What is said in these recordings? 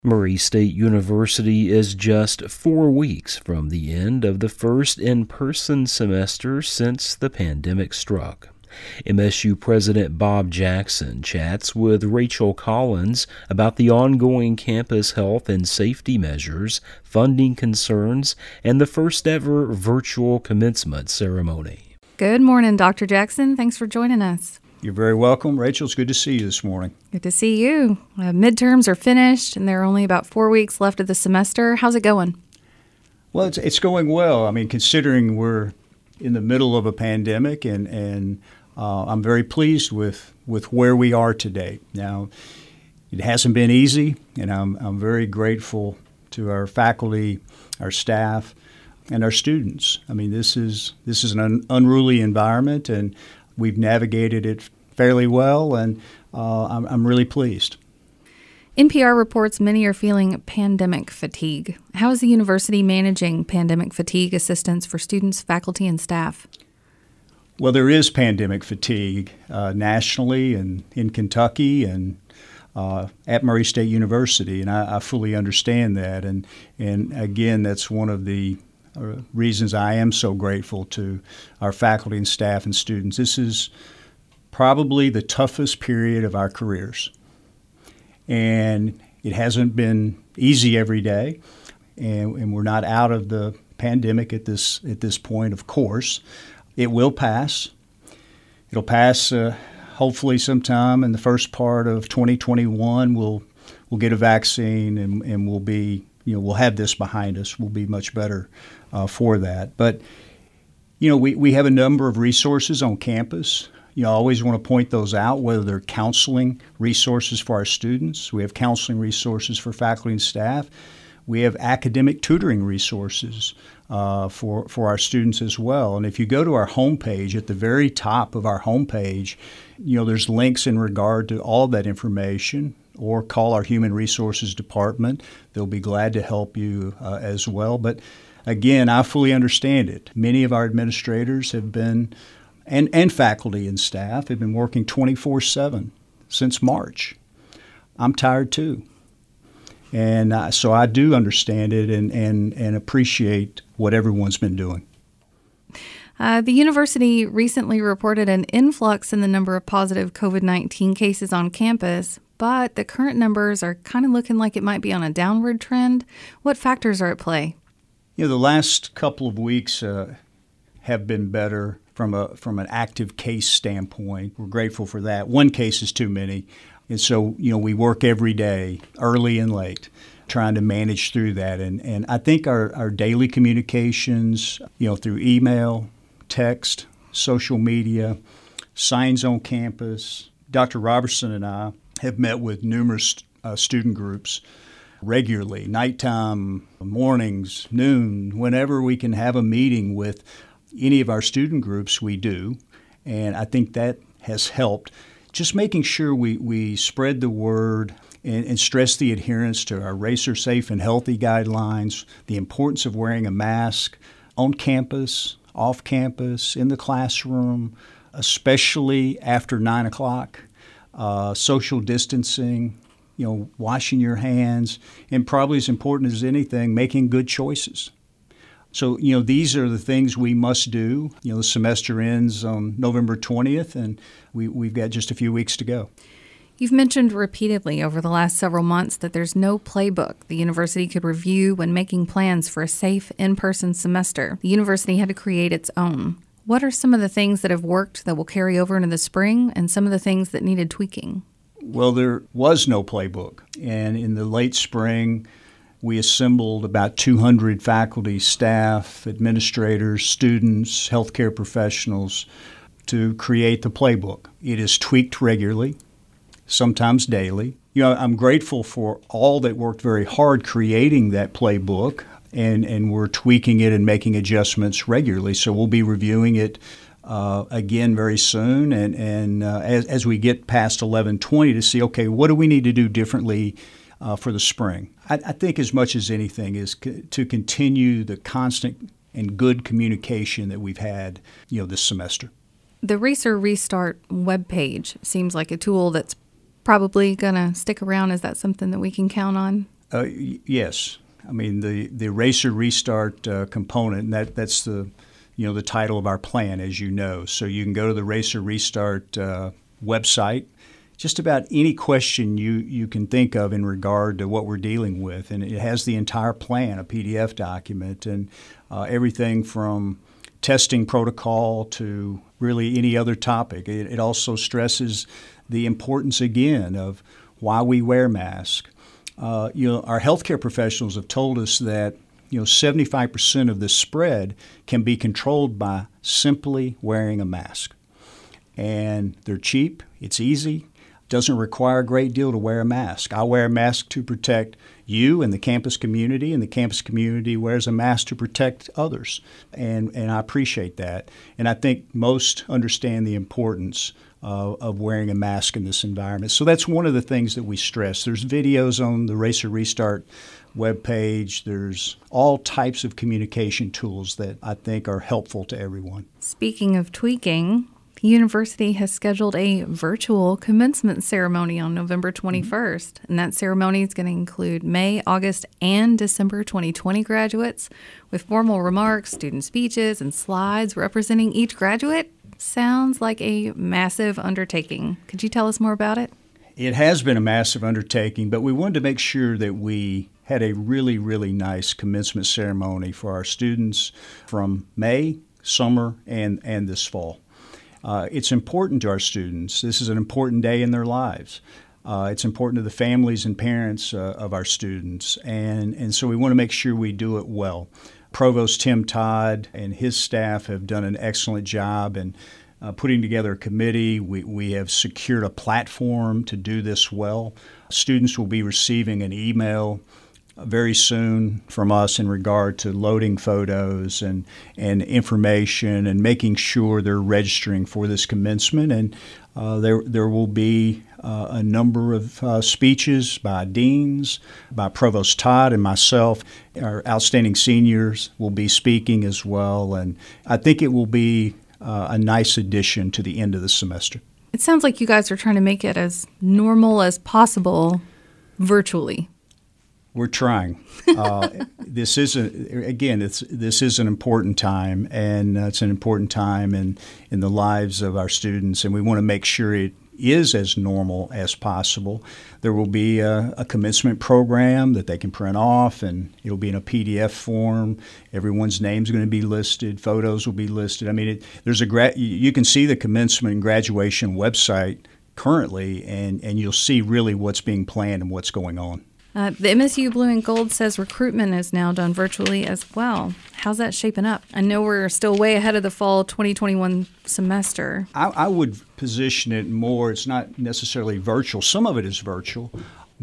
Murray State University is just 4 weeks from the end of the first in-person semester since the pandemic struck. MSU President Bob Jackson chats with Rachel Collins about the ongoing campus health and safety measures, funding concerns, and the first-ever virtual commencement ceremony. Good morning, Dr. Jackson. Thanks for joining us. You're very welcome. Rachel, it's good to see you this morning. Good to see you. Midterms are finished, and there are only about 4 weeks left of the semester. How's it going? Well, it's going well. I mean, considering we're in the middle of a pandemic, and I'm very pleased with where we are today. Now, it hasn't been easy, and I'm very grateful to our faculty, our staff, and our students. I mean, this is an unruly environment, and we've navigated it fairly well, and I'm really pleased. NPR reports many are feeling pandemic fatigue. How is the university managing pandemic fatigue assistance for students, faculty, and staff? Well, there is pandemic fatigue nationally and in Kentucky and at Murray State University, and I fully understand that. And again, that's one of the reasons I am so grateful to our faculty and staff and students. This is probably the toughest period of our careers. And it hasn't been easy every day, and we're not out of the pandemic at this point, of course. It will pass. It'll pass hopefully sometime in the first part of 2021. We'll get a vaccine, and we'll be, we'll have this behind us. We'll be much better for that. But, we have a number of resources on campus. I always want to point those out, whether they're counseling resources for our students. We have counseling resources for faculty and staff. We have academic tutoring resources for our students as well. And if you go to our homepage, at the very top of our homepage, there's links in regard to all of that information, or call our Human Resources Department. They'll be glad to help you as well. But again, I fully understand it. Many of our administrators have been, and faculty and staff have been working 24/7 since March. I'm tired too. And so I do understand it and appreciate what everyone's been doing. The university recently reported an influx in the number of positive COVID-19 cases on campus, but the current numbers are kind of looking like it might be on a downward trend. What factors are at play? The last couple of weeks have been better from an active case standpoint. We're grateful for that. One case is too many. And so, we work every day, early and late, trying to manage through that. And I think our daily communications, through email, text, social media, signs on campus. Dr. Robertson and I have met with numerous student groups regularly, nighttime, mornings, noon, whenever we can have a meeting with any of our student groups, we do. And I think that has helped. Just making sure we spread the word and stress the adherence to our Racer Safe and Healthy guidelines, the importance of wearing a mask on campus, off campus, in the classroom, especially after 9 o'clock, social distancing, washing your hands, and probably as important as anything, making good choices. So, these are the things we must do. The semester ends on November 20th, and we've got just a few weeks to go. You've mentioned repeatedly over the last several months that there's no playbook the university could review when making plans for a safe in-person semester. The university had to create its own. What are some of the things that have worked that will carry over into the spring, and some of the things that needed tweaking? Well, there was no playbook, and in the late spring, we assembled about 200 faculty, staff, administrators, students, healthcare professionals to create the playbook. It is tweaked regularly, sometimes daily. I'm grateful for all that worked very hard creating that playbook, and we're tweaking it and making adjustments regularly. So we'll be reviewing it again very soon, and as we get past 11/20 to see, okay, what do we need to do differently for the spring? I think as much as anything is to continue the constant and good communication that we've had, this semester. The Racer Restart webpage seems like a tool that's probably going to stick around. Is that something that we can count on? Yes. I mean, the Eraser Restart component, and that's the title of our plan, as you know. So you can go to the Eraser Restart website. Just about any question you can think of in regard to what we're dealing with. And it has the entire plan, a PDF document, and everything from testing protocol to really any other topic. It also stresses the importance, again, of why we wear masks. Our healthcare professionals have told us that 75% of the spread can be controlled by simply wearing a mask. And they're cheap, it's easy, doesn't require a great deal to wear a mask. I wear a mask to protect you and the campus community, and the campus community wears a mask to protect others. And I appreciate that. And I think most understand the importance of wearing a mask in this environment. So that's one of the things that we stress. There's videos on the Eraser Restart webpage. There's all types of communication tools that I think are helpful to everyone. Speaking of tweaking, the university has scheduled a virtual commencement ceremony on November 21st, and that ceremony is going to include May, August, and December 2020 graduates with formal remarks, student speeches, and slides representing each graduate. Sounds like a massive undertaking. Could you tell us more about it? It has been a massive undertaking, but we wanted to make sure that we had a really, really nice commencement ceremony for our students from May, summer, and this fall. It's important to our students. This is an important day in their lives. It's important to the families and parents of our students, and so we want to make sure we do it well. Provost Tim Todd and his staff have done an excellent job in putting together a committee. We have secured a platform to do this well. Students will be receiving an email very soon from us in regard to loading photos and information and making sure they're registering for this commencement. And there will be a number of speeches by deans, by Provost Todd and myself. Our outstanding seniors will be speaking as well. And I think it will be a nice addition to the end of the semester. It sounds like you guys are trying to make it as normal as possible virtually. We're trying. This is an important time, and it's an important time in the lives of our students, and we want to make sure it is as normal as possible. There will be a commencement program that they can print off, and it'll be in a PDF form. Everyone's name's going to be listed. Photos will be listed. I mean, you can see the commencement and graduation website currently, and you'll see really what's being planned and what's going on. The MSU Blue and Gold says recruitment is now done virtually as well. How's that shaping up? I know we're still way ahead of the fall 2021 semester. I would position it more, it's not necessarily virtual. Some of it is virtual.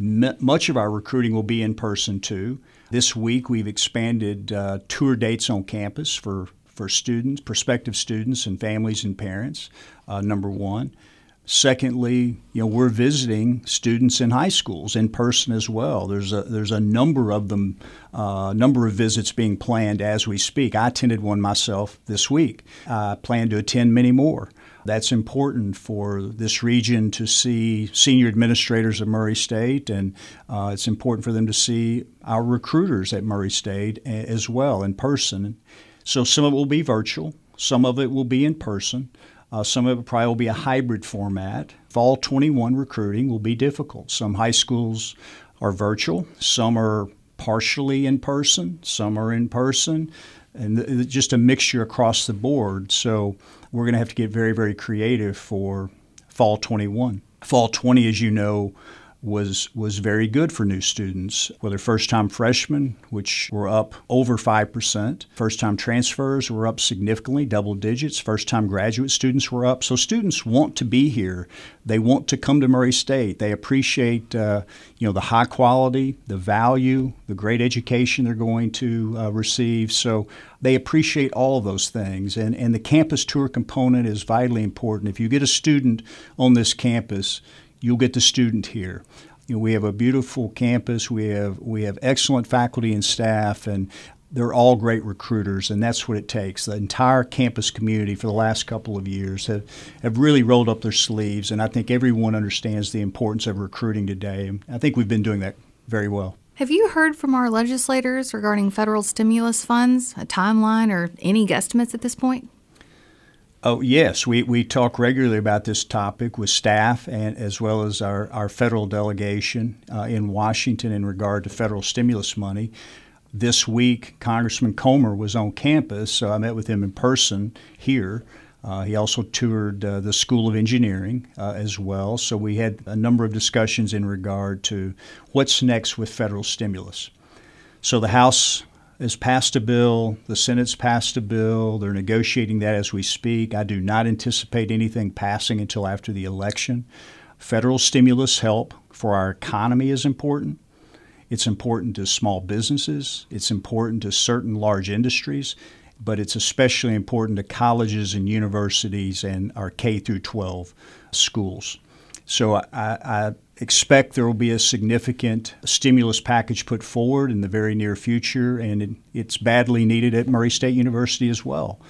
Much of our recruiting will be in person too. This week we've expanded tour dates on campus for students, prospective students and families and parents, number one. Secondly, we're visiting students in high schools in person as well. There's a number of them, number of visits being planned as we speak. I attended one myself this week. I plan to attend many more. That's important for this region to see senior administrators of Murray State, and it's important for them to see our recruiters at Murray State as well in person. So some of it will be virtual, some of it will be in person. Some of it probably will be a hybrid format. Fall 21 recruiting will be difficult. Some high schools are virtual. Some are partially in person. Some are in person. And just a mixture across the board. So we're going to have to get very, very creative for Fall 21. Fall 20, as you know, was very good for new students, whether first-time freshmen, which were up over 5%. First-time transfers were up significantly, double digits. First-time graduate students were up. So students want to be here. They want to come to Murray State. They appreciate the high quality, the value, the great education they're going to receive. So they appreciate all of those things. And the campus tour component is vitally important. If you get a student on this campus, you'll get the student here. We have a beautiful campus. We have excellent faculty and staff, and they're all great recruiters, and that's what it takes. The entire campus community for the last couple of years have really rolled up their sleeves, and I think everyone understands the importance of recruiting today. I think we've been doing that very well. Have you heard from our legislators regarding federal stimulus funds, a timeline, or any guesstimates at this point? Oh, yes. We talk regularly about this topic with staff and as well as our federal delegation in Washington in regard to federal stimulus money. This week, Congressman Comer was on campus, so I met with him in person here. He also toured the School of Engineering as well. So we had a number of discussions in regard to what's next with federal stimulus. So the House has passed a bill. The Senate's passed a bill. They're negotiating that as we speak. I do not anticipate anything passing until after the election. Federal stimulus help for our economy is important. It's important to small businesses. It's important to certain large industries, but it's especially important to colleges and universities and our K through 12 schools. So I expect there will be a significant stimulus package put forward in the very near future, and it's badly needed at Murray State University as well,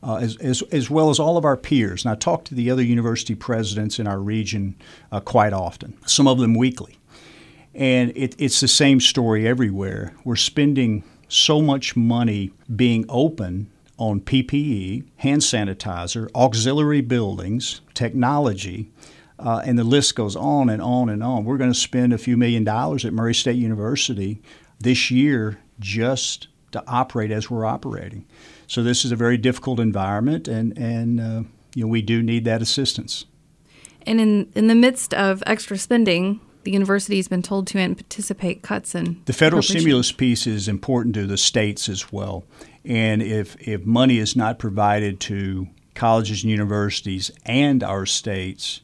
as well as all of our peers. And I talk to the other university presidents in our region quite often, some of them weekly. And it's the same story everywhere. We're spending so much money being open on PPE, hand sanitizer, auxiliary buildings, technology, and the list goes on and on and on. We're going to spend a few $1 million at Murray State University this year just to operate as we're operating. So this is a very difficult environment, and we do need that assistance. And in the midst of extra spending, the university has been told to anticipate cuts in the federal stimulus piece is important to the states as well. And if money is not provided to colleges and universities and our states,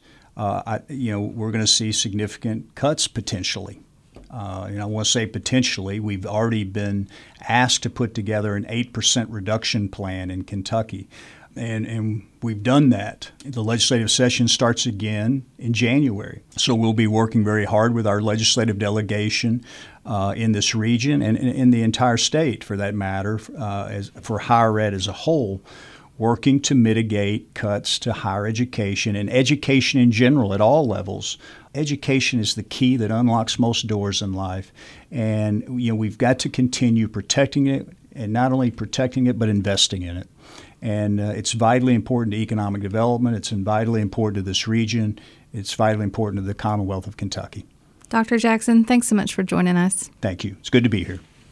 we're going to see significant cuts potentially. I want to say potentially. We've already been asked to put together an 8% reduction plan in Kentucky. And we've done that. The legislative session starts again in January. So we'll be working very hard with our legislative delegation in this region and in the entire state, for that matter, for higher ed as a whole, working to mitigate cuts to higher education and education in general at all levels. Education is the key that unlocks most doors in life. And we've got to continue protecting it, and not only protecting it, but investing in it. And it's vitally important to economic development. It's vitally important to this region. It's vitally important to the Commonwealth of Kentucky. Dr. Jackson, thanks so much for joining us. Thank you. It's good to be here.